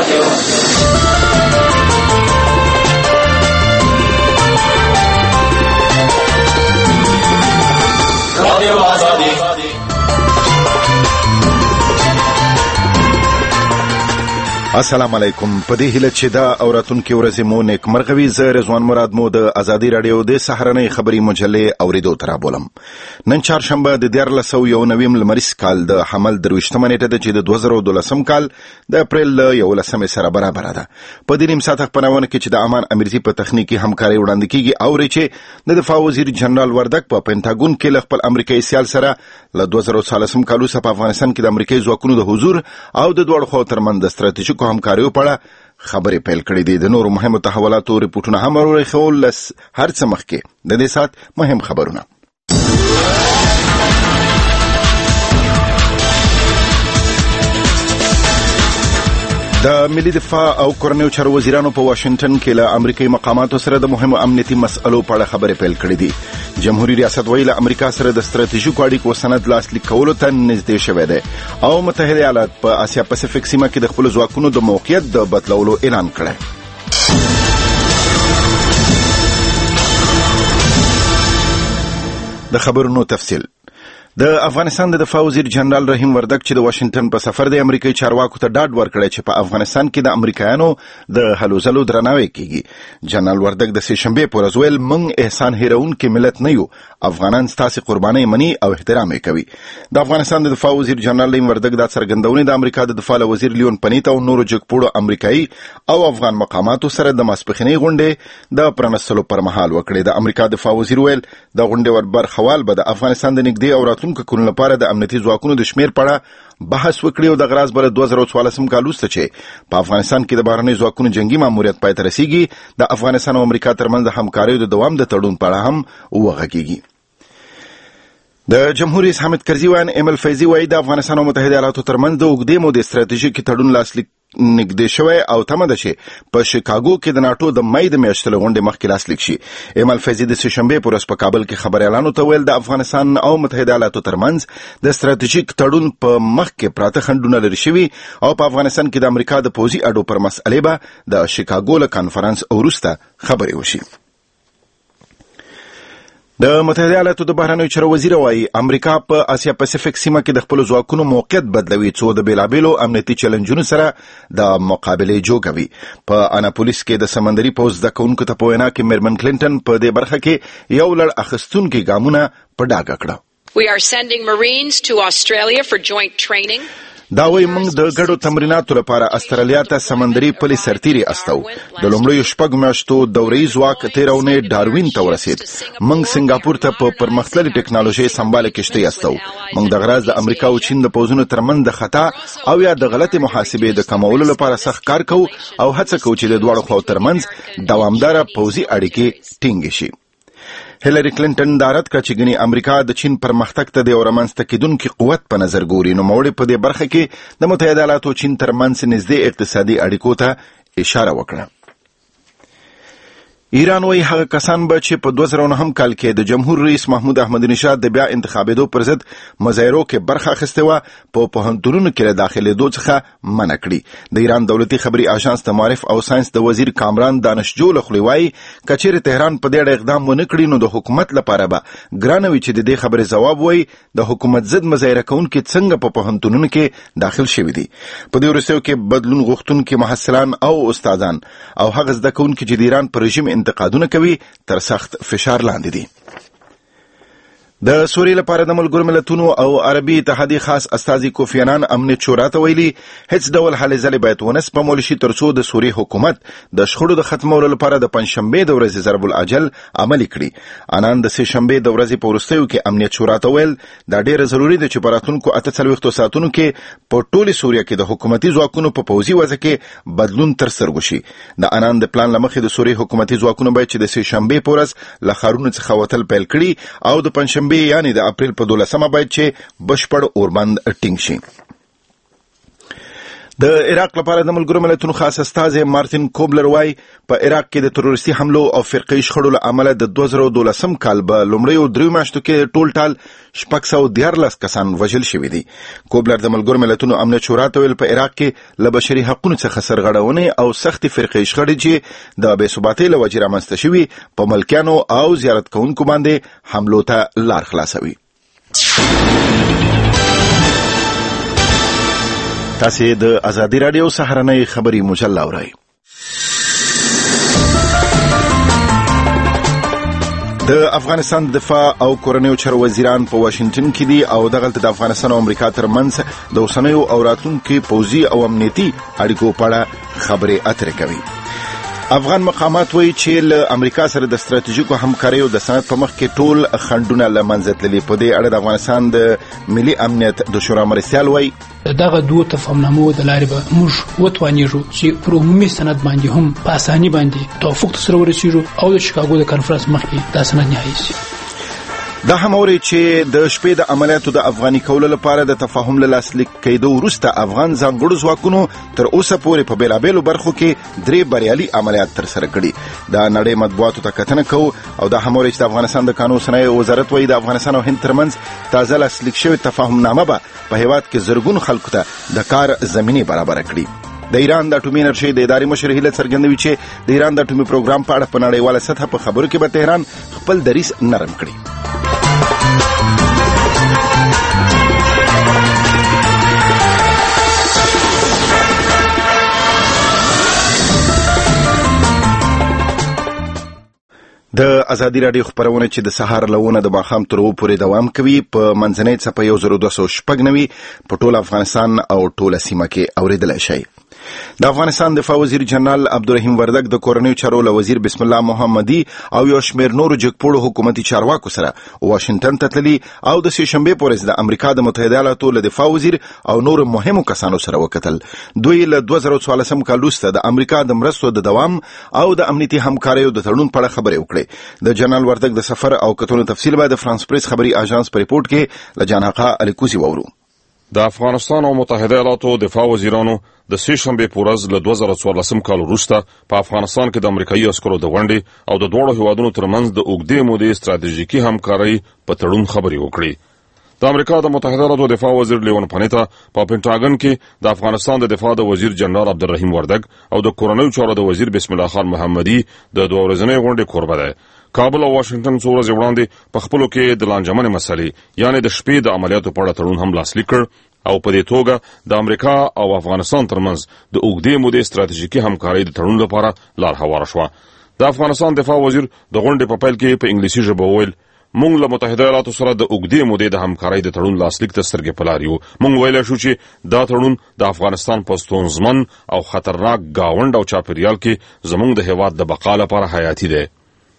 السلام علیکم. په دې هیله چې دا اوراتونکو ورځې مو نیک مرغوي. زه رضوان مراد مو د ازادي رادیو د سهارنۍ خبري مجلې اوریدو تر بولم. نن چهارشنبه د 1419 لمریز کال د حمل 23 نیټه د چې د 2012 کال د اپریل 11 سره برابر ده. په دې نیم ساعت خبرونه کې چې د امان امریزي په تخنیکی همکاري وړاندې کیږي او چې د دفاع وزیر جنرال وردک په پینټاګون کې ل خپل امریکایي سیال سره ل 2014 کال څخه په افغانستان کې د امریکایي ځواکونو د حضور او د دوړ خو ترمن د ستراتیژیکو همکاریو په اړه خبرې پیل کړې دي. د نورو مهمو تحولاتو ریپورتونه هم ورخول هر څه مخکې د دې سات مهم خبرونه. د ملي دفاع او کورنیو چارو وزیرانو په واشنگټن کې له امریکایي مقاماتو سره د مهمو امنیتي مسئلو په اړه خبرې پیل کړې دي. جمهوریت ریاست ویله امریکا سره د ستراتیژیکو اړیکو سند لاسلیک کولو ته نږدې شوی دی او متحده ایالات په آسیا پاسفیک سیمه کې د خپل ځواکونو د موقعیت د بدلولو اعلان کړی. د خبرونو تفصیل. د افغانستان د دفاع وزیر جنرال رحیم وردک چې د واشنگټن په سفر د امریکایي چارواکو ته ډاډ ورکړی چې په افغانستان کې د امریکایانو د هلو ځلو درناوی کیږي. جنرال وردک د سه شنبې پر ورځ ویل موږ احسان هیرونکي ملت نه یو، افغانان ستاسو قرباني مني او احترام کوي. د افغانستان د دفاع وزیر جنرال رحیم وردک د څرګندونې د امریکا د دفاع وزیر لیون پنیت او نورو جګپوړو امریکایي او افغان مقاماتو سره د ماسپخینی غونډې د پرانستلو پر مهال وکړي. د امریکا دفاع وزیر ویل د غونډې وربر خوال به د افغانستان د نږدې او کونو لپاره د امنیتي ځواکونو د شمیر په اړه بحث وکړي او د غراز بل 2014 کال وروسته چې په افغانستان کې د بهرنی ځواکونو جنگي ماموریت پای ته رسیږي د افغانستان او امریکا ترمنځ د همکاریو د دوام د تړون په اړه هم وغږیږي. د جمهوریت رئیس حامد کرزي وان ایمل فیضی وايي د افغانستان او متحده ایالاتو ترمنځ د اوږدې مودې ستراتیژیکي تړون لاسلیک نږدې شوی او تمه ده چې په شیکاګو کې د ناتو د مې د میاشتې له غونډې مخکې لاسلیک شي. ایمل فیضی د سه شنبې پر ورځ په کابل کې خبريالانو ته ویل د افغانستان او متحده ایالاتو ترمنځ د ستراتیژیک تړون په مخ کې پراته خنډونه لري شوي او په افغانستان کې د امریکا د پوځي اډو پر مسئلې به د شیکاګو له کانفرنس وروسته خبرې وشي. د متحده ایالاتو د بهرنیو چارو وزیر وايي امریکا په آسیا پاسفیک سیمه کې د خپل ځواکونو موقعیت بدلوي څو د بیلابیلو امنیتي چیلنجونو سره د مقابلې جوړوي. په اناپولیس کې د سمندري پوځ د کونکو ته په وینا کې میرمن کلینټن په دې برخه کې یو لړ اخیستونکي ګامونه په ډاګه کړه. We are sending Marines to Australia for joint training. دا وایي موږ د ګډو تمریناتو لپاره استرالیا ته سمندري پلي سرتیري استو. د لومړیو شپږ میاشتو دورې ځواک تیرونه ډاروین ته ورسید. موږ سنگاپور ته په پرمختللي ټکنالوژي سمبال کېشتي استو. موږ د غراز د امریکا او چین د پوزونو ترمن د خطا او یا د غلطي محاسبې د کمولو لپاره سخت کار کوو او هڅه کوو چې د دوړو خو ترمنځ دوامدار پوځي اړیکې ټینګ شي. هیلری کلینټن دارت کړه چې ګني امریکا د چین پرمختګ ته د اورمنځته کېدونکو قوت په نظر ګوري نو موړي په دې برخه کې د متحده ایالاتو چین ترمنځ نږدې اقتصادي اړیکو ته اشاره وکړه. ایران وایي هغه کسان به چې په 2009 کال کې د جمهور رئیس محمود احمدي نژاد د بیا انتخابېدو پر ضد مظاهرو کې برخه اخیسته و په پوهنتونونو کې داخلېدو څخه منع کړي. د ایران دولتي خبري آژانس د معارف او ساينس د وزیر کامران دانشجو لخوا وایي کچېر تهران په دې اړه اقدام ونه کړي نو د حکومت لپاره به ګرانوي چې د دې خبرې جواب وایي د حکومت ضد مظاهره کوونکي څنګه په پوهنتونونو کې داخل شوي دي. په دې وروستیو کې بدلون غوښتونکي محصلان او استادان او هغه زده کوونکي چې د ایران پر رژیم انتقادونه کوي تر سخت فشار لاندې دي. د سوریې لپاره د ملګرو ملتونو او عربي اتحادیې خاص استازي کوفی عنان امنیت شورا ته ویلي هیڅ ډول هلې ځلې باید ونه سپمول شي ترڅو د سوریې حکومت د شخړو د ختمولو لپاره د پنځشنبې د ورځې ضرب العجل عملي کړي. عنان د سه شنبې د ورځې په وروستیو کې امنیت شورا ته ویل دا ډېر ضروري ده چې په راتلونکو 48 ساعتونو کې په ټوله سوریه کې د حکومتي ځواکونو په پوځي وضع کې بدلون تر سترګو شي. د عنان د پلان لمخې د سوریې حکومتي ځواکونو باید چې د سه شنبې په ورځ له ښارونو څخه وتل پیل کړي او د پنځشنبې یعنی د اپریل په 12 باید چې بشپړ اوربند ټینګ شي. د عراق لپاره د ملګرو ملتونو خاص استازی مارتین کوبلر وايي په عراق کې د تروریستي حملو او فرقي شخړو له امله د 2012 کال په لومړیو 3 میاشتو کې ټول ټال 614 کسان وژل شوي دي. کوبلر د ملګرو ملتونو امنیت شورا ته ویل په عراق کې له بشري حقوقو څخه سرغړونې او سختي فرقي شخړې چې د بې ثباتۍ له وجې رامنځته شوي په ملکیانو او زیارت کوونکو باندې حملو ته لار خلاصوي. تاسو د ازادي رادیو سهارنۍ خبري مجله اورئ. د افغانستان دفاع او کورنیو چارو وزیران په واشنگټن کې دي او دغلته د افغانستان او امریکا ترمنځ د اوسنیو او راتلونکو پوځي او امنیتي اړیکو په اړه خبرې اترې کوي. افغان مقامات وایي چې له امریکا سره د ستراتیژیکو همکاریو د سند په مخ کې ټول خنډونه له منځه تللي. په دې اړه د افغانستان د ملي امنیت د شورا مرستیال وایي دغه دوه تفاهمنامو د لارې به موږ وتوانیږو چې پر عمومي سند باندې هم په اساني باندې توافق سره ورسیږو او د شیکاګو د کانفرنس مخکې دا سند نهایی شي. دا هم اوري چې د شپې د عملیاتو د افغاني کولو لپاره د تفاهم له لاسلیک کېدو وروسته افغان ځانګړو ځواکونو تر اوسه پورې په بیلابېلو برخو کې 3 بریالي عملیات ترسره کړي. د نړۍ مطبوعاتو ته کتنه کوو او دا هم اوري چې د افغانستان د قانون صنایع وزارت وایي د افغانستان او هند ترمنځ تازه لاسلیک شوی تفاهمنامه به په هیواد کې زرګونو خلکو ته د کار زمینه برابر کړي. د ایران د اټومي انرژي د ادارې مشر هیله څرګندوي چې د ایران د اټومي پروګرام په اړه په نړیواله سطح په خبرو کې به تهران خپل دریځ نرم کړي. د ازادي رادیو خبرونه چې د سهار لونه د ماښام تر اوو پورې دوام کوي په منځنۍ څپه 1296 په ټول افغانستان او ټوله سیمه کې اوریدلای شي. د افغانستان دفاع وزیر جنرال عبدالرحیم وردک د کورنیو چارو له وزیر بسم الله محمدي او یو شمېر نورو جګپوړو حکومتي چارواکو سره واشنگټن ته تللي او د سې شنبې په ورځ د امریکا د متحده ایالاتو له دفاع وزیر او نورو مهمو کسانو سره وکتل. دوی له 2014 کال وروسته د امریکا د مرستو د دوام او د امنیتي همکاریو د تړون په اړه خبرې وکړې. د جنرال وردک د سفر او کتنو تفصیل به د فرانس پریس خبري اژانس په ریپورت کې له جانحقه الیکوزي وورو. د افغانستان او متحده ایالاتو دفاع وزیرانو د سې شنبې په ورځ له 2014 کال وروسته په افغانستان کې د امریکایي عسکرو د غونډې او د دوړو هیوادونو ترمنځ د اوږدې مودې ستراتیژیکي همکارۍ په تړون خبرې وکړې. د امریکا د متحده ایالاتو دفاع وزیر لیون پانیتا په پینټاګن کې د افغانستان د دفاع د وزیر جنرال عبدالرحیم وردک او د کورنیو چارو د وزیر بسم الله خان محمدي د 2 ورځنۍ غونډې کوربه دی. کابل او واشنگټن څو ورځې وړاندې په خپلو کې د لانجمنې مسلې یعنې د شپې د عملیاتو په اړه تړون هم لاسلیک کړ او په دې توګه د امریکا او افغانستان ترمنځ د اوږدې مودې ستراتیژیکي همکارۍ د تړون لپاره لار هواره شوه. د افغانستان دفاع وزیر د غونډې په پیل کې په انګلیسي ژبه وویل مونږ له متحده ایالاتو سره د اوږدې مودې د همکارۍ د تړون لاسلیک ته سترګې په لار یو. مونږ ویلی شو چې دا تړون د افغانستان په ستونزمن او خطرناک ګاونډ او چاپیریال کې زموږ د هیواد د بقا لپاره حیاتي دی.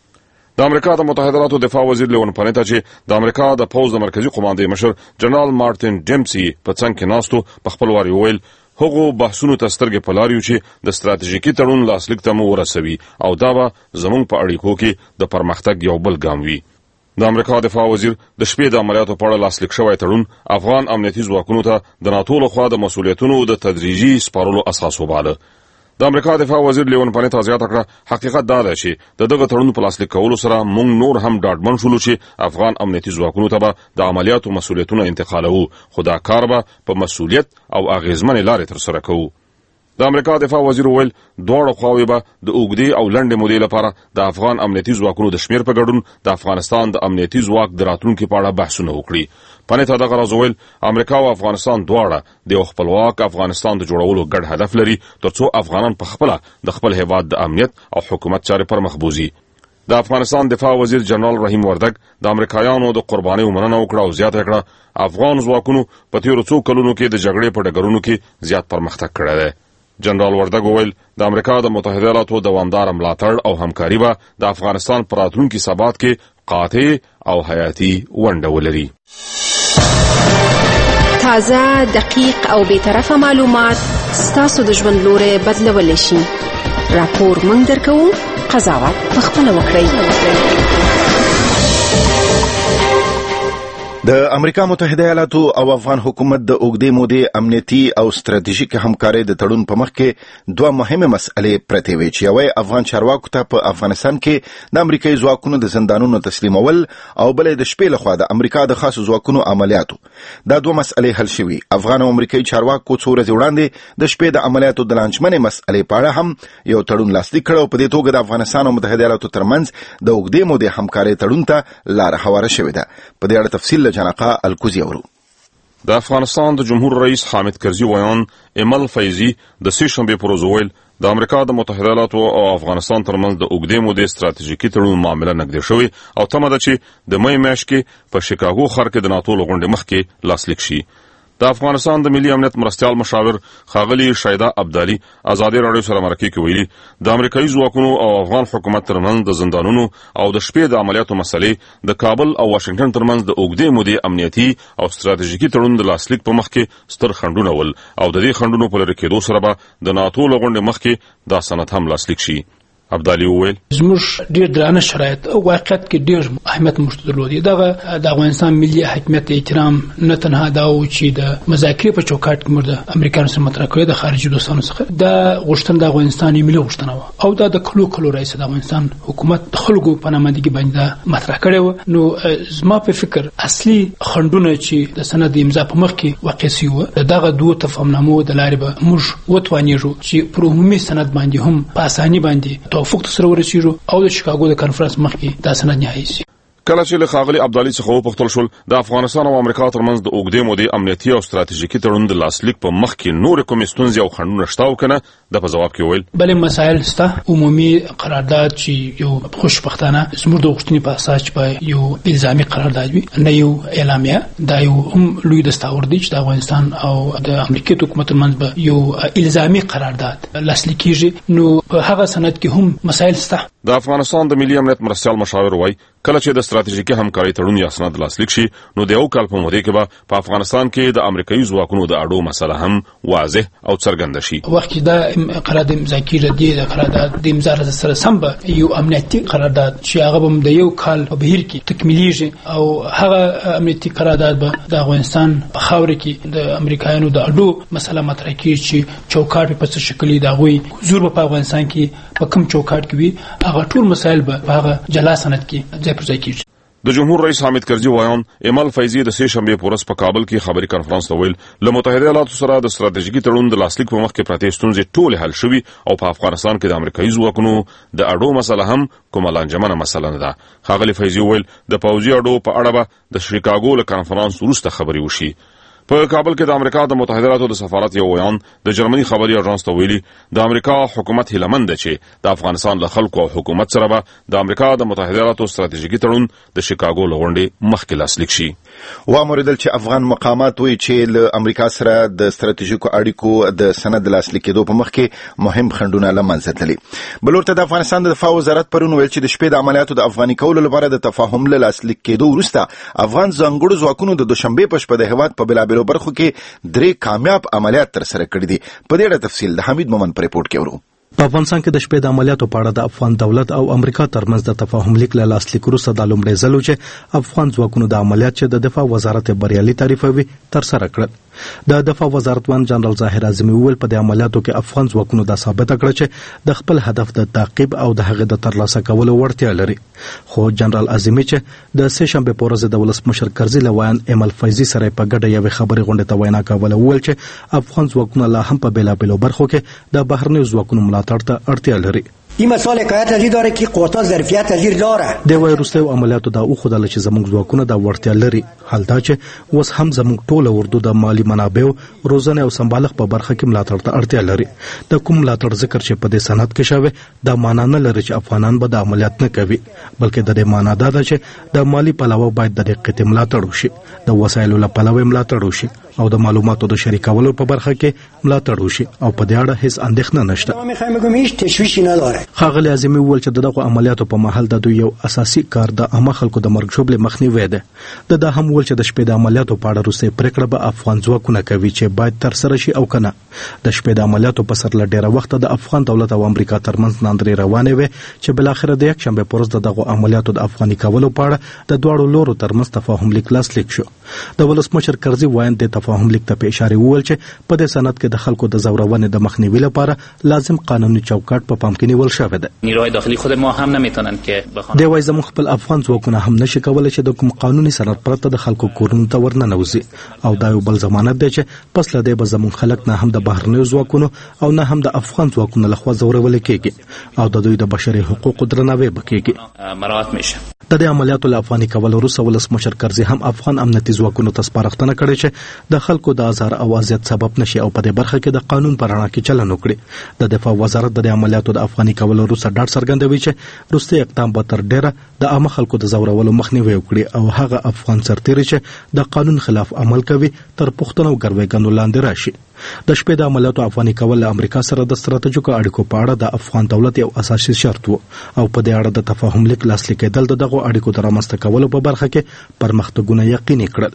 د امریکا د متحده ایالاتو دفاع وزیر لیون پانیتا چې د امریکا د پوځ د مرکزی قوماندې مشر جنرال مارټین ډیمسي په څنګ کې ناستو په خپل وار ویل هغو بحثونو ته سترګې په لار یو چې د ستراتیژیکي تړون لاسلیک ته مو ورسوي او دا به زموږ په اړیکو کې د پرمختګ یو بل ګام وي. د امریکا دفاع وزیر د شپې د عملیاتو په اړه لاسلیک شوی تړون افغان امنیتي ځواکونو ته د ناتو لخوا د مسؤلیتونو د تدریجي سپارلو اساس وباله. د امریکا دفاع وزیر لیون پانیتا زیاته کړه حقیقت دا دی چې د دغه تړون په لاسلیک کولو سره موږ نور هم ډاډمن شولو چې افغان امنیتي ځواکونو ته به د عملیاتو مسؤلیتونه انتقالوو خو دا کار به په مسؤلیت او اغیزمنې لارې ترسره کوو. د امریکا دفاع وزیر ویل دواړه خواوې به د اوږدې او لنډې مودې لپاره د افغان امنیتي ځواکونو د شمېر په ګډون د افغانستان د امنیتي ځواک د راتلونکي په اړه بحثونه وکړي. پانیتا دغه راز ویل امریکا او افغانستان دواړه د یو خپلواک افغانستان د جوړولو ګډ هدف لري ترڅو افغانان په خپله د خپل هیواد د امنیت او حکومت چارې پر مخ بوځي. د افغانستان دفاع وزیر جنرال رحیم وردک د امریکایانو د قربانیو مننه وکړه او زیاته کړه افغان ځواکونو په تیرو څو کلونو کې د جګړې په ډګرونو کې زیات پرمختګ کړی دی. جنرال وردک وویل د امریکا د متحده ایالاتو دوامداره ملاتړ او همکاري به د افغانستان په راتلونکي ثبات کې قاطع او حیاتي ونډه ولري. تازه، دقیق او بی‌طرفه معلومات ستاسو د ژوند لوری بدلولی شي. راپور موږ درکوو، قضاوت پخپله وکړئ. د امریکا متحده ایالاتو او افغان حکومت د اوږدې مودې امنیتي او ستراتیژیک همکارۍ د تړون په مخ کې دوه مهمه مسئلې پرتې وې چې یوه افغان چارواکو ته په افغانستان کې د امریکایي ځواکونو د زندانونو تسلیمول او بلې د شپې لخوا د امریکا د خاصو ځواکونو عملیاتو. دا دوه مسئلې حل شوي. افغان او امریکایي چارواکو څو ورځې وړاندې د شپې د عملیاتو د لانجمنې مسئلې په اړه هم یو تړون لاسلیک کړ او په دې توګه د افغانستان او متحده ایالاتو ترمنځ د اوږدې مودې همکارۍ تړون ته لاره هواره شوې ده. په دې اړه تفصیل جناقه الکوزی اورو. د افغانستان د جمهور رئیس حامد کرزي ویان ایمل فیضي د سې شنبې پر ورځ ویل د امریکا د متحده ایالاتو او افغانستان ترمنځ د اوږدې مودې ستراتیژیکي تړون معامله نږدې شوې او تمه ده چې د مې میاشت کې په شیکاګو ښار کې د ناتو له غونډې مخکې لاسلیک شي. د افغانستان د ملي امنیت مرستیال مشاور ښاغلي شایده ابدالي ازادي راډیو سره مرکه کې ویلي د امریکایي ځواکونو او افغان حکومت ترمنځ د زندانونو او د شپې د عملیاتو مسلې د کابل او واشنگټن ترمنځ د اوږدې مودې امنیتي او ستراتیژیکي تړون د لاسلیک په مخ کې ستر خنډونه ول او د دې خنډونو په لرې کېدو سره به د ناتو له غونډې مخکې دا سند هم لاسلیک شي. ابدالي وویل زموږ ډیر درانه شرایط او واقعیت کې ډیر اهمیت موږ درلود. دغه د افغانستان ملي حاکمیت احترام نه تنها دا و چې د مذاکرې په چوکاټ کې موږ د امریکایانو سره مطرح کړی د خارجي دوستانو څخه دا غوښتنه د افغانستان ملي غوښتنه و او دا د کلو رئیس د افغانستان حکومت د خلکو په نامادګي باندې مطرح کړی و. نو زما په فکر اصلي خنډونه چې د سند امضا په مخ کې واقع شوی و دغه دوه تفاهمنامو د لارې به موږ وتوانیږو چې پر عمومي سند باندې هم په اساني باندې توافق سره ورسیږو او د شیکاګو د کانفرنس مخکې دا سند نهایی شي. کله چې له ښاغلي ابدالي څخه وپوښتل شول د افغانستان او امریکا ترمنځ د اوږدې مودې امنیتي او ستراتیژیکي تړون د لاسلیک په مخ کې نور کومې ستونزې او خنډونه شته او کنه د په جواب کې ویل بلې مسایل شته. عمومي قرارداد چې یو خوشبختانه زموږ د غوښتنې په اساس په یو الزامي قرارداد وي نه یو اعلامیه دا یو هم لوی دستاور دی چې د افغانستان او د امریکایي حکومت ترمنځ به یو الزامي قرارداد لاسلیک کیږي. نو په هغه سند کې هم مسایل شته. د افغانستان د ملي امنیت مرستیال مشاور وای کله چې د ستراتیژیکي همکارۍ تړون یا سند لاسلیک شي نو د یو کال په موده کې به په افغانستان کې د امریکایي ځواکونو د اډو مسله هم واضح او څرګنده شي. وخت دا قرارداد امضا کیږي د قرارداد د امضا سره سم به یو امنیتي قرارداد چې هغه هم د یو کال په بهیر کې تکمیلیږي او هغه امنیتي قرارداد به د افغانستان په خاور کې د امریکایانو د اډو مسله مطرح کیږي چې چوکاټ په څه شکل دی غوي حضور په افغانستان کې په کوم چوکاټ کې وي هغه ټول مسایل به په هغه جلا سند کې ځای پر ځای کیږي. د جمهور رئیس حامد کرزي ویان ایمل فیضي د سې شنبې په ورځ په کابل کې خبري کانفرنس ته ویل له متحده ایالاتو سره د ستراتیژیکي تړون د لاسلیک په مخ کې پرتې ستونزې ټول حل شوي او په افغانستان کې د امریکایي ځواکونو د اډو مسله هم کومه لانجمنه مسله نه ده. ښاغلي فیضي ویل د پوځي اډو په اړه به د شیکاګو له کانفرنس وروسته خبري وشي. په کابل کې د امریکا د متحده ایالاتو د سفارت یو ویان د جرمني خبري اژانس ته ویلي د امریکا حکومت هیلمند چې د افغانستان له خلکو او حکومت سره به د امریکا د متحده ایالاتو ستراتیژیکي تړون د شیکاګو له غونډې مخکې لاسلیک شي. واوریدل چې افغان مقامات وایي چې له امریکا سره د ستراتیژیکو اړیکو د سند لاسلیک کېدو په مخ کې مهم خنډونه له منځه تللي. بل ورته د افغانستان د دفاع وزارت پرون ویل چې د شپې د عملیاتو د افغاني کولو لپاره د تفاهم له لاسلیک کېدو وروسته افغان ځانګړو ځواکونو د دوشنبې په شپه د هېواد په بېلابېلو برخو کې 3 کامیاب عملیات تر سره کړي دي. په دې اړه تفصیل د حمید مومن په ریپورت کې ورو. په افغانستان کې د شپې د عملیاتو په اړه د افغان دولت او امریکا ترمنځ د تفاهم لیک له لاسلیک وروسته د لومړي ځل چې افغان ځواکونو د عملیات چې د دفاع وزارت بریالي تعریفوي تر سره کړل. د دفاع وزارت جنرال ظاهر اعظمي وویل په د عملیاتو کې افغان ځواکونو د ثابت کړ چې د خپل هدف د تعقیب او د هغه د ترلاسه کولو وړتیا لري. خو جنرال اعظمي چې د سې شنبې په ورځ د ولسمشر کرزي له ویان ایمل فیضي سره په ګډه یوې خبري غونډې ته وینا کوله وویل چې افغان ځواکونه لا هم په بېلابېلو برخو کې د بهرنیو ځواکونو ملاتړ ته اړتیا لري. این مسئله حکایت از این داره که قوت‌ها ظرفیت پذیر داره. د وایروسي عملیاتو د اوخدل چې زموږ ځواکونه د وړتیا لري حال دا چې اوس هم زموږ ټول اردو د مالی منابعو روزنه او سمبالښت په برخه کې ملاتړ ته اړتیا لري. د کوم ملاتړ ذکر چې په دې سند کې شوی دا معنا نه لري چې افغانان به د عملیات نه کوي بلکې د دې معنا دا ده چې د مالی پلوه باید د دقت ملاتړ وشي د وسایلو له پلوه ملاتړ وشي او د معلوماتو د شریکولو په برخه کې ملاتړ وشي او په دې اړه هیڅ اندېښنه نشته. میخوایم بگم هیچ تشویشی نداره. ښاغلي اعظمي وویل چې دغه عملیاتو په مهال د دوی یو اساسي کار د عامه خلکو د مرګ ژوبلې مخنیوی دی. دا هم وویل چې د شپې د عملیاتو په اړه روسي پریکړه به افغان ځواکونه کوي چې باید تر سره شي او کنه. د شپې د عملیاتو په سر له ډیره وخت د افغان دولت او امریکا ترمنځ ناندري روانه وي چې بل اخر د یک شنبه پرز دغه عملیاتو د افغاني کولو په اړه د دواړو لورو ترمنځ تفاهم لیک لاسلیک شو. د ولسمشر کرزي وایند د تفاهم لیک ته په اشاره وویل چې په دې سند کې د خلکو د زورونې د مخنیوي لپاره لازم قانوني چوکاټ په پام کې نیول شوی دی. نیروهای داخلی خود ما هم نمیتونن که بخوان دی وایي زموږ خپل افغان ځواکونه هم نشي کولای چې د کوم قانوني سند پرته د خلکو کورونو ته ورننوځي او دا یو بل ضمانت دی چې پس له دې به زموږ خلک نه هم د بهرنیو ځواکونو او نه هم د افغان ځواکونو لخوا ځورول کېږي او د دوی د بشري حقوقو درناوی وکړي. مراعات میشه. د دې عملیاتو له افغاني کولو وروسته ولسمشر کرزي هم افغان امنیتي ځواکونو ته سپارښتنه کړې چې د خلکو د ازار او اذیت سبب نشي او په دې برخه کې د قانون پر رڼا کې چلن وکړي. د دفاع وزارت د عملیاتو د افغاني کولو وروسته ډاډ څرګندوي چې وروستي اقدام به تر ډیره د عامه خلکو د زورولو مخنیوی وکړي او هغه افغان سرتیري چې د قانون خلاف عمل کوي تر پوښتنو او ګروېګنو لاندې راشي. د شپې د عملیاتو افغاني کول له امریکا سره د ستراتیژیکو اړیکو په اړه د افغان دولت یو اساسي شرط و او په دې اړه د تفاهم لیک لاسلیک کېدل دغه اړیکو د رامنځته کولو په برخه کې پرمختګونه یقیني کړل.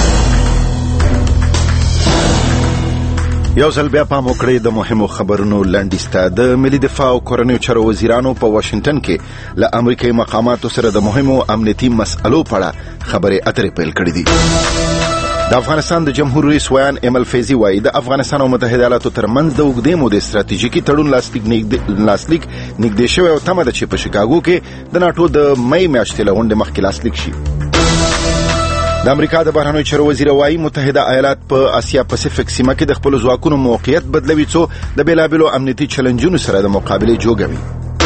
یو ځل بیا پام وکړئ د مهمو خبرونو لنډیسته. د ملي دفاع او کورنیو چارو وزیرانو په واشنگټن کې له امریکایي مقاماتو سره د مهمو امنیتي مسألو په اړه خبرې اترې پیل کړې دي. د افغانستان د جمهور رئیس ویان ایمل فیضي وایي د افغانستان او متحده ایالاتو ترمنځ د اوږدې مودې ستراتیژیکي تړون لاسلیک نږدې شوی او تمه ده چې په شیکاګو کې د ناټو د مې میاشتې له غونډې مخکې لاسلیک شي. د امریکا د بهرنیو چارو وزیر وایي متحده ایالات په اسیا پاسفیک سیمه کې د خپل ځواکونو موقعیت بدلوي څو د بیلابیلو امنیتي چیلنجونو سره د مقابلې جوګوي.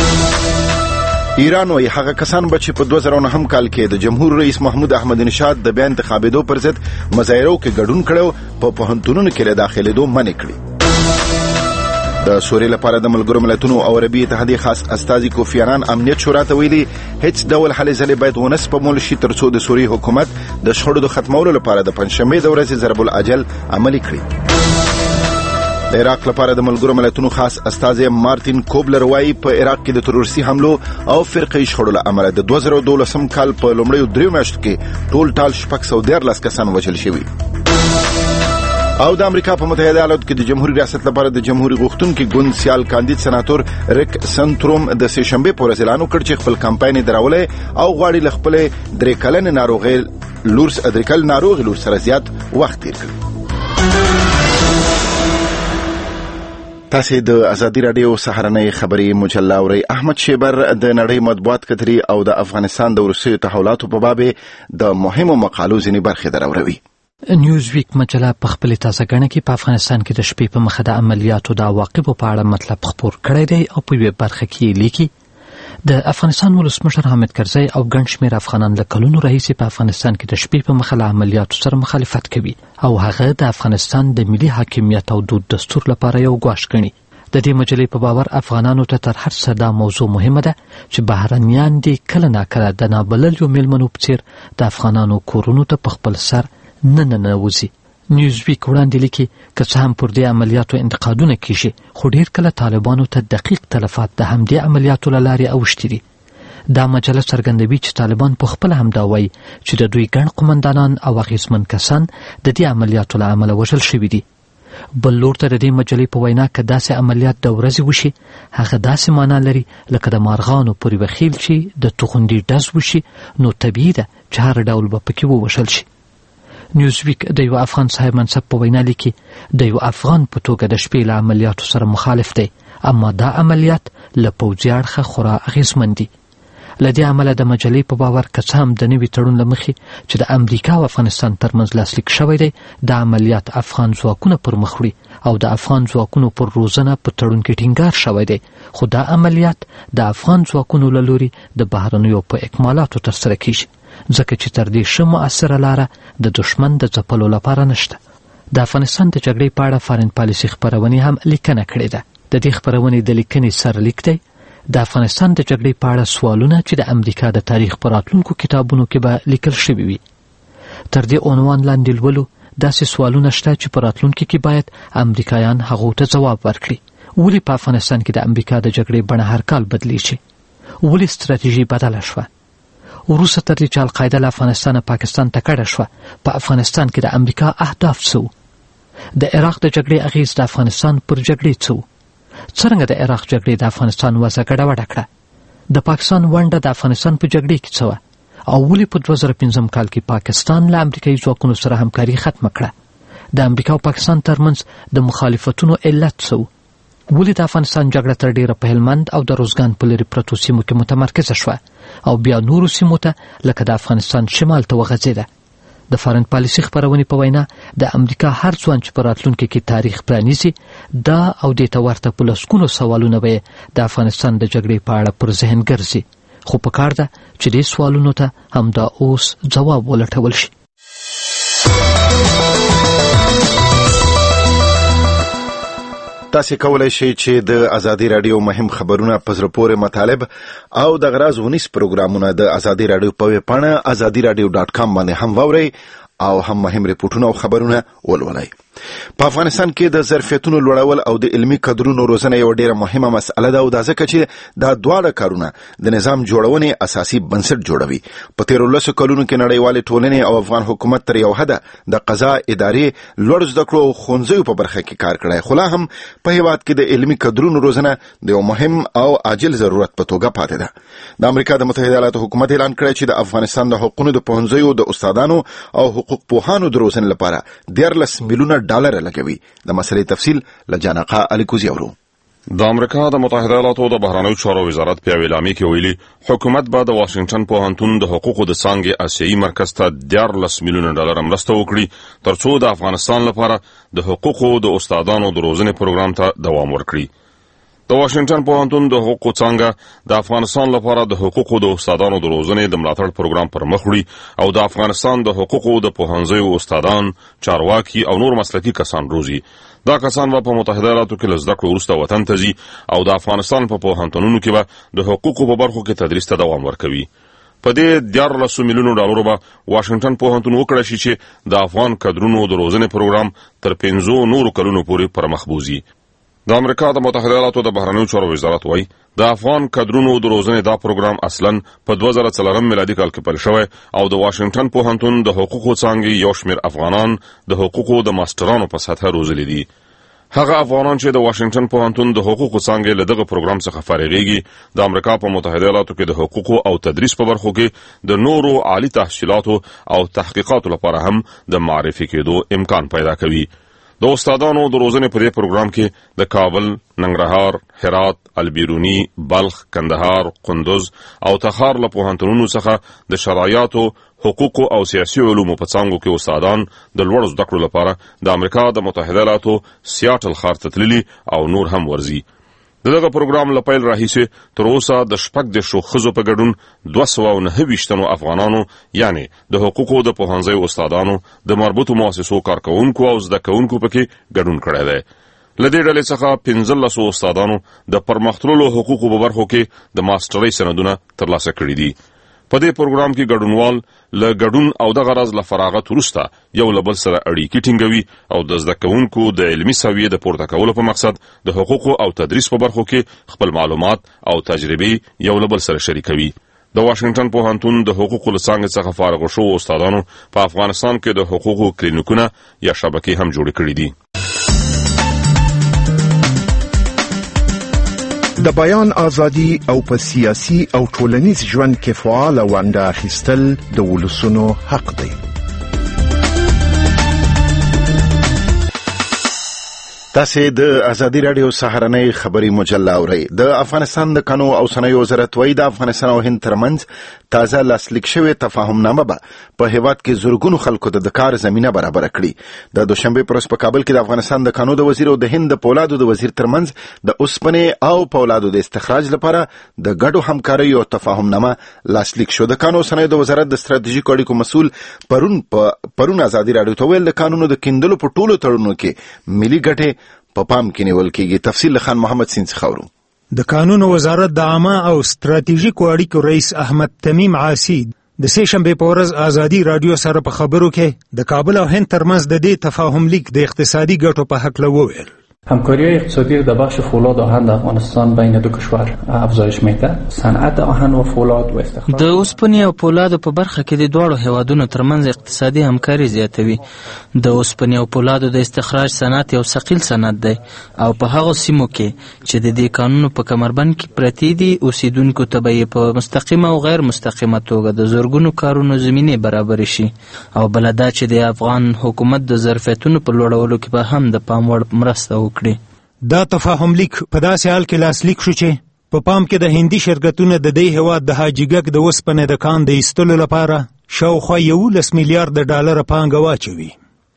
ایران وایي هغه کسان به چې په 2009 کال کې د جمهور رئیس محمود احمد نژاد د بیا انتخابېدو پر ضد مظاهرو کې ګډون کړو په پوهنتونونو کې له داخلېدو منع کړي. د سوریې لپاره د ملګرو ملتونو او عربي اتحادیې خاص استازي کوفی عنان امنیت شورا ته ویلي هیڅ ډول هلې ځلې باید ونه سپمول شي ترڅو د سوریې حکومت د شخړو د ختمولو لپاره د پنځشنبې د ورځې ضرب الاجل عملي کړي. د عراق لپاره د ملګرو ملتونو خاص استازي مارتین کوبلر وایي په عراق کې د تروریستي حملو او فرقې شخړو له امله د 2012 کال په لومړیو 3 میاشتو کې ټول ټال 614 کسان وژل شوي. او د امریکا په متحده ایالاتو کې د جمهوریت ریاست لپاره د جمهوریت غوښتونکي ګوند سیال کاندید سناتور ریک سنټروم د سه شنبه پر ورځ اعلان وکړ چې خپل کمپاین درولې او غواړي له خپل 3 کلن ناروغ لور سره زیات وخت تیر کړي. تاسو د ازادي رادیو سهارنۍ خبري مجله اورئ. احمد شیبر د نړۍ مطبوعات کتري او د افغانستان د وروستیو تحولاتو په باب د مهمو مقالو ځینې برخې دراوروي. نیوز ویک مجله په خپل تازه غنه کې په افغانستان کې د شپې په مخه د عملیاتو د عواقبو په اړه مطلب خبر کړی دی او په یوه برخه کې لیکي د افغانستان ولسمشر حامد کرزی او ګڼ شمېر افغانان له کلونو راهیسې په افغانستان کې د شپې په مخه له عملیاتو سره مخالفت کوي او هغه د افغانستان د ملي حاکمیت او د دستور لپاره یو ګواښ ګڼي. د دې مجلې په باور افغانانو ته تر هر څه دا موضوع مهمه ده چې بهرنیان دې کله ناکله د نابللیو میلمنو په څیر د افغانانو کورونو ته په خپل سر نه ننوځي. نیوز ویک وړاندې لیکي که څه هم پر دې عملیاتو انتقادونه کیږي خو ډیر کله طالبانو ته دقیق تلفات د همدې عملیاتو له لارې اوښتي دي. دا مجله څرګندوي چې طالبان په خپل هم دا وایي چې د دوی ګڼ قمندانان او اغیزمن کسان د دې عملیاتو له امله وژل شوي دي. بل لور ته د دې مجلې په وینا که داسې عملیات د ورځې وشي هغه داسې معنا لري لکه د مارغانو پورې وخیل شي د توغندي ډز وشي نو طبیعي ده چې هر ډول به پکې ووژل شي. نیوز ویک د یو افغان صاحب منصب په وینا لیکي د یو افغان په توګه د شپې له عملیاتو سره مخالف دی اما دا عملیات له پوځي اړخه خورا اغیزمن دي. له دې عمله د مجلې په باور که څه هم د نوي تړون له مخې چې د امریکا او افغانستان ترمنځ لاسلیک شوی دی د عملیات افغان ځواکونه پر مخ وړي او د افغان ځواکونو پر روزنه په تړون کې ټینګار شوی دی خو دا عملیات د افغان ځواکونو له لوري د بهرنیو په اکمالاتو ترسره کیږي ځکه چې تر دې ښه مؤثره لاره د دښمن د ځپلو لپاره نشته. د افغانستان د جګړې په اړه فارن پالیسي خپرونې هم لیکنه کړې ده. د دې خپرونې د لیکنې سرلیک دی د افغانستان د جګړې په اړه سوالونه چې د امریکا د تاریخ په راتلونکو کتابونو کې به لیکل شوي وي. تر دې عنوان لاندې لولو داسې سوالونه شته چې په راتلونکي کې باید امریکایان هغو ته ځواب ورکړي. ولې په افغانستان کې د امریکا د جګړې بڼه هر کال بدلیږي؟ ولې ستراتیژي بدله شوه؟ وروسته تر دې چې القاعده له افغانستانه پاکستان ته کډه شوه، په افغانستان کې د امریکا اهداف څه وو؟ د عراق د جګړې اغیز د افغانستان پر جګړې څه وو؟ څرنګه د عراق جګړې د افغانستان وضع ګډوډه کړه؟ د پاکستان ونډه د افغانستان په جګړې کې څه وه؟ او ولې په 2015 کال کې پاکستان له امریکایي ځواکونو سره همکاري ختمه کړه؟ د امریکا او پاکستان ترمنځ د مخالفتونو علت څه و؟ ولې د افغانستان جګړه تر ډیره په هلمند او د روزګان په لرې پرتو سیمو کې متمرکزه شوه او بیا نورو سیمو ته لکه د افغانستان شمال ته وغځېده؟ د فارن پالیسي خپرونې په وینا د امریکا هر ځوان چې په راتلونکي کې تاریخ پرانیزي دا او دې ته ورته په لسګونو سوالونه به د افغانستان د جګړې په اړه پر ذهن ګرځي، خو پکار ده چې دې سوالونو ته همدا اوس ځواب ولټول شي. تاسو کولای شئ چې د ازادي رادیو مهم خبرونه په زړه پورې مطالب او د غراز ونیس پروګرامونه د ازادي رادیو په ویب پاڼه azadiradio.com باندې هم واورئ او هم مهم ریپورتونه او خبرونه ولولئ. په افغانستان کې د ظرفیتونو لوړول او د علمي کدرونو روزنه یو ډیره مهمه مسأله ده او دا ځکه چې دا دواړه کارونه د نظام جوړونې اساسي بنسټ جوړوي. په تیرو لسو کلونو کې نړیوالې ټولنې او افغان حکومت تر یو حده د قضا ادارې لوړ زده کړو او ښوونځیو په برخه کې کار کړی، خو لا هم په هیواد کې د علمي کدرونو روزنه د یو مهم او عاجل ضرورت په توګه پاتې ده. د امریکا د متحده ایالاتو حکومت اعلان کړی چې د افغانستان د حقوقو د پوهنځیو د استادانو او حقوق پوهانو د روزنې لپاره 14 میلیونه ډالر لګوي. د مسلې تفصیل له جانقه الیکوزي اورو. د امریکا د متحده ایالاتو د بهرنیو چارو وزارت په اعلامیه کې ویلي حکومت به د واشنگټن پوهنتون د حقوقو د څانګې آسیایي مرکز ته 14 میلیونه ډالر مرسته وکړي ترڅو د افغانستان لپاره د حقوقو د استادانو د روزنې پروګرام ته دوام ورکړي. د واشنگټن پوهنتون د حقوقو څانګه د افغانستان لپاره د حقوقو د استادانو د روزنې د ملاتړ پروګرام پر مخ وړي او د افغانستان د حقوقو د پوهنځیو استادان، چارواکي او نور مسلکي کسان روزي. دا کسان به په متحده ایالاتو کې له زده کړو وروسته وطن ته ځي او د افغانستان په پوهنتونونو کې به د حقوقو په برخو کې تدریس ته دوام ورکوي. په دې 14 میلیونو ډالرو به واشنگټن پوهنتون وکړی شي چې د افغان کادرونو د روزنې پروګرام تر 5 نورو کلونو پورې پر مخ بوزي. د امریکا د متحده ایالاتو د بهرنیو چارو وزارت وايي د افغان کادرونو د روزنې دا پروګرام اصلاً په 2004 میلادي کال کې پیل شوی او د واشنگټن پوهنتون د حقوقو څانګې یو شمېر افغانان د حقوقو د ماسترانو په سطحه روزلي دي. هغه افغانان چې د واشنگټن پوهنتون د حقوقو څانګې له دغه پروګرام څخه فارغېږي د امریکا په متحده ایالاتو کې د حقوقو او تدریس په برخو کې د نورو عالی تحصیلاتو او تحقیقاتو لپاره هم د معرفي کېدو امکان پیدا کوي. د استادانو د روزنې په دې پروګرام کې د کابل، ننګرهار، هرات، البیرونی، بلخ، کندهار، قندوز او تخار له پوهنتونونو څخه د شرایطو، حقوقو او سیاسي علومو په څانګو کې استادان د لوړو زده کړو لپاره د امریکا د متحده ایالاتو سیاټل ښار ته تللي او نور هم ورځي. دغه پروګرام له پیل راهیسې تر اوسه د 14 ښځو په ګډون 229 افغانانو یعنی د حقوقو د پوهنځیو استادانو، د مربوطو مؤسسو کارکوونکو او زده کوونکو پکې ګډون کړی دی. له دې ډلې څخه 15 استادانو د پرمختللو حقوقو په برخو کې د ماسترۍ سندونه ترلاسه کړي دي. په دې پروګرام کې ګډونوال له ګډون او د غرض له فراغت وروسته یو له بل سره اړیکې ټینګوي او د زده کوونکو د علمي سویې د پورته کولو په مقصد د حقوقو او تدریس په برخو کې خپل معلومات او تجربې یو له بل سره شریکوي. د واشنگټن پوهنتون د حقوقو له څانګې څخه فارغ شوو استادانو په افغانستان کې د حقوقو کلینیکونه یا شبکې هم جوړې کړې دي. د بیان ازادي او په سیاسي او ټولنیز ژوند کې فعال ونډه اخیستل د ولسونو حق دی. تاسو د ازادي رادیو سهارنۍ خبري مجله اورئ. د افغانستان د قانون او صنایع وزارت وايي د افغانستان او هند ترمنځ تازه لاسلیک شوی تفاهمنامه به په هیواد کې زورګونو خلکو ته د کار زمينه برابر کړي. د دوشنبه پر ورځ په کابل کې د افغانستان د قانون د وزیر او د هند د پولادو د وزیر ترمنځ د اوسپنې او پولادو د استخراج لپاره د ګډو همکارۍ او تفاهمنامه لاسلیک شو. د قانون او صنایع د وزارت د ستراتیژیکو اړیکو مسؤل پرون ازادي رادیو ته ویل د قانونو د کیندلو په ټولو تړونونو کې ملي ګټې په پام کې نیول کېږي. تفصیل خان محمد سین خاورو. د قانون وزارت د عامه او ستراتیژیکو اړیکو رئیس احمد تمیم عاسی د سې شنبې په ورځ ازادي رادیو سره په خبرو کې د کابل او هند ترمنځ د دې تفاهم لیک د اقتصادي ګټو په هکله وویل. همکاری اقتصادی در بخش فولاد آهن در افغانستان بین دو کشور افزایش میده. صنعت آهن و فولاد و استخراج د اوسپنې او فولادو په برخه کې د دواړو هیوادونو ترمنځ اقتصادي همکاري زیاتوي. د اوسپنې او فولادو د استخراج صنعت یو ثقیل صنعت دی او په هغو سیمو کې چې د دې قانونو په کمربند کې پرتې دي اوسیدونکو ته به په مستقیمه او غیر مستقیمه توګه د زورګونو کارونو زمینه برابر شي او بل دا چې د افغان حکومت د ظرفیتونو په لوړولو کې به هم د پام وړ مرسته وکړي. دا تفاهم لیک په داسې حال کې لاسلیک شو چې په پام کې د هندي شرکتونو د دې هیواد د حاجي ګک د اوسپنې د کان د ایستلو لپاره شاوخوا 11 میلیارډ ډالر پانګه واچوي.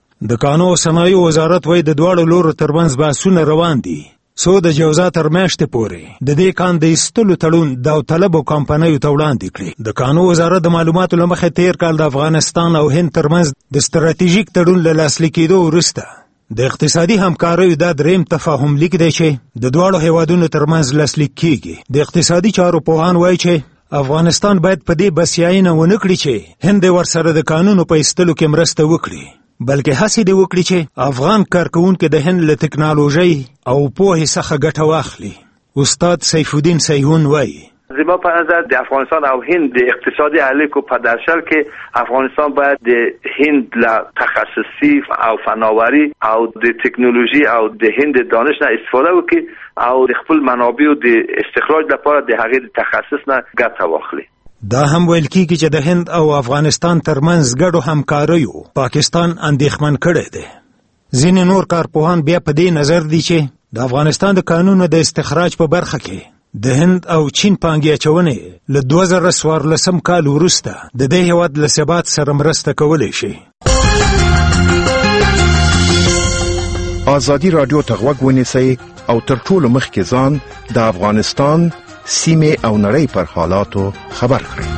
د کانو او صنایعو وزارت وایي د دواړو لورو ترمنځ بحثونه روان دي څو د جوزا تر میاشتې پورې د دې کان د ایستلو تړون داوطلبو کمپنیو ته وړاندې کړي. د کانو وزارت د معلوماتو له مخې تیر کال د افغانستان او هند ترمنځ د ستراتیژیک تړون له لاسلیک کېدو وروسته د اقتصادي همکاریو دا دریم تفاهم لیک دی چې د دواړو هیوادونو ترمنځ لاسلیک کیږي. د اقتصادي چارو پوهان وایي چې افغانستان باید په دې بسیاینه ونه کړي چې هند ورسره د قانونو په ایستلو کې مرسته وکړي، بلکې هڅې دې وکړي چې افغان کارکوونکي د هند له تکنالوژۍ او پوهې څخه ګټه واخلي. استاد سیف الدین سیهون وایي زما په نظر د افغانستان او هند د اقتصادي اړیکو په درشل کې افغانستان باید د هند له تخصصي او فناوری او د ټکنالوژي او د هند دانش نه استفاده وکړي او د خپل منابع د استخراج لپاره د هغې تخصص نه ګټه واخلي. دا هم ویل کیږي چې د هند او افغانستان ترمنځ ګډو همکاریو پاکستان اندېښمن کړی دی. ځینې نور کارپوهان بیا په دې نظر دي چې د افغانستان د قانونو د استخراج په برخه کې د هند او چین پانګې اچونې له 2014 کال وروسته د دې هیواد له ثبات سره مرسته کولی شي. ازادي رادیو ته غوږ ونیسئ او تر ټولو مخکې ځان د افغانستان سیمې او نړۍ پر حالاتو خبر کړئ.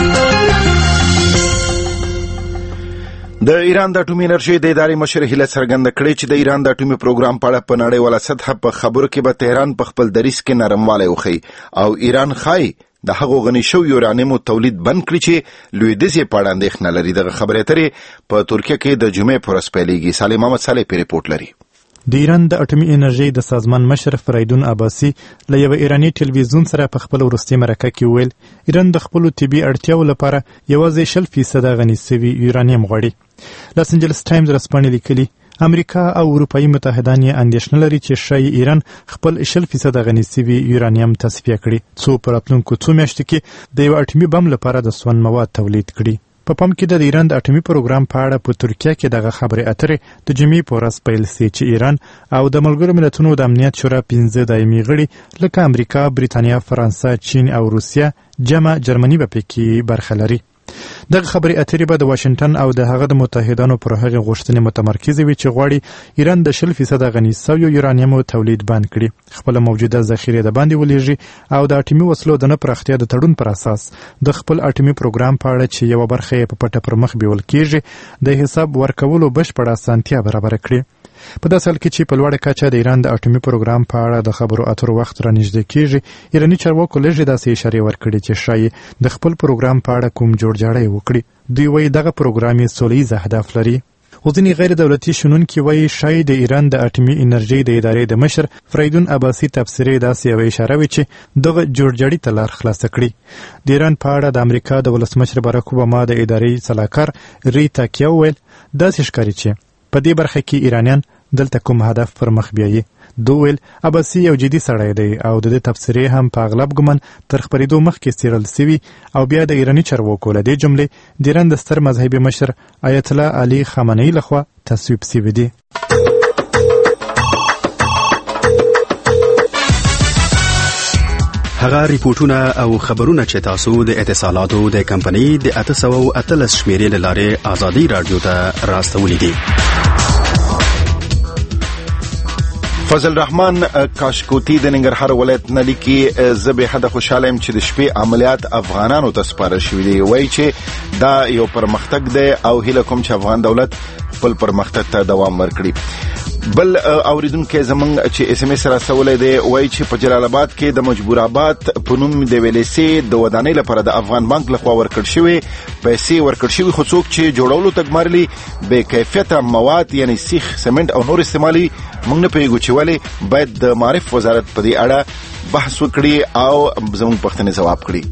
د ایران د اټومي انرژي د ادارې مشر هیله څرګنده کړې چې د ایران د اټومي پروګرام په اړه په نړیواله سطحه په خبرو کې به تهران په خپل دریځ کې نرموالی وښیي او ایران ښایي د هغو غني شویو یورانیمو تولید بند کړي چې لویدیځ یې په اړه اندېښنه لري. دغه خبرې اترې په ترکیه کې د جمعې په ورځ پیلېږي. سالم محمد صالح پرې رپورټ لري. د ایران د اټومي انرژي د سازمان مشر فریدون عباسي له یو ایرانی ټلویزیون سره په خپل وروستي مرکه کې ویل ایران د خپل طبي اړتیاو لپاره یوازې 0% غني شوی یورانیم غواړي. لاس انجلس ټایمز رسپانې لیکلي امریکا او اروپایي متحدان یې اندېښنه لري چې شاید ایران خپل 0% غني شوی یورانیم تصفیه کړي څو په راتلونکو څو میاشتو کې د یو اټومي بم لپاره د سون مواد تولید کړي. په پام کې د ایران د اټومي پروګرام په اړه په ترکیه کې دغه خبرې اترې د جمعې په ورځ پیل شي چې ایران او د ملګرو ملتونو د امنیت شورا 15 دایمي غړي لکه امریکا، بریتانیا، فرانسه، چین او روسیه جمع جرمني به پکې برخه لري. دغه خبرې اترې به د واشنگټن او د هغه د متحدانو پر هغه غوښتنې متمرکز وي چې غواړي ایران د 0% غني شویو یورانیمو تولید بند کړي، خپل موجوده ذخیره د باندې ولېږي او د اټومي وسلو د نه پراختیا د تړون پر اساس د خپل اټومي پروګرام په اړه چې یو برخه یې په پټه پر مخ بیول کېږي د حساب ورکولو بشپړه اسانتیا برابر کړي. په داسې حال کې چې په لوړه کچه د ایران د اټومي پروګرام په اړه د خبرو اترو وخت را نږدې کېږي، ایراني چارواکو لږې داسې اشارې ورکړي چې شاید د خپل پروګرام په اړه کوم جوړجاړی وکړي. دوی وایي دغه پروګرام یې سولیز اهداف لري. ځینې غیر دولتي شنونکي وایي شاید د ایران د اټومي انرژي د ادارې د مشر فریدون عباسي تبصرې داسې یوه اشاره وي چې دغه جوړجاړي ته لار خلاصه کړي. د ایران په اړه د امریکا د ولسمشر باراک اوباما د ادارې سلاکار ریتا کیا ویل داسې ښکاري چې په دې برخه کې ایرانیان دلته کوم هدف پر مخ بیایي. دویل عباسي یو جدي سړی دی او د دې تبصرې هم په اغلب ګمان تر خپرېدو مخکې څېړل سوي او بیا د ایراني چارواکو له دې جملې د ایران د ستر مذهبي مشر آیت الله علي خامنه‌ای لخوا تصویب سوي دي. هغه ریپورتونه او خبرونه چې تاسو د اتصالاتو د کمپنۍ د 813 شمیرې له لارې ازادي رادیو ته راستولې دي. فضل رحمان کاشکوتی د ننګرهار ولایت نه لیکي زه به حد خوشاله یم چې د شپې عملیات افغانانو ته سپارل شوي دي. وایي چې دا یو پرمختګ دی او هیله کوم چې افغان دولت خپل پرمختګ ته دوام ورکړي. بل اوریدونکو زمونږ چې اس ام اس را سوالای دی وایي چې په جلال آباد کې د مجبور آباد په نوم د ویلسي د ودانۍ لپاره د افغان بانک لخوا ورکړ شوی پیسې ورکړ شوی خو څوک چې جوړولو تګمارلي به کیفیته مواد یعنی سیخ سیمنټ او نور استعمالي موږ نه پیږو چې ولې باید د معرف وزارت په دې اړه بحث وکړي او زموږ پوښتنې ځواب کړي.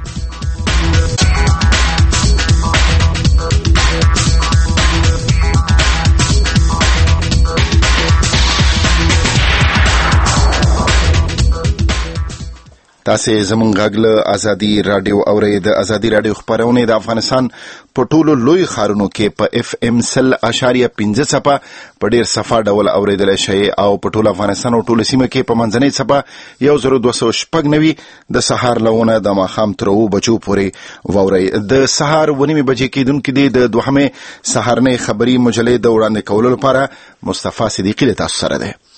تاسې زمونږ غږ له ازادي رادیو اورئ. د ازادي رادیو خپرونه د افغانستان په ټولو لوی ښارونو کې په اف ام 100.5 څپه په ډیر صفا ډول اوریدلی شئ او په ټول افغانستان او ټول سیمه کې په منځنۍ څپه 1296 د سهار لونه د ماښام تر 2 بجو پورې واورئ. د سهار 9 بجې کېدونکې دی د دوهمې سهارنۍ خبري مجلې د وړاندې کولو لپاره مصطفی صدیقی له تاسو سره دی.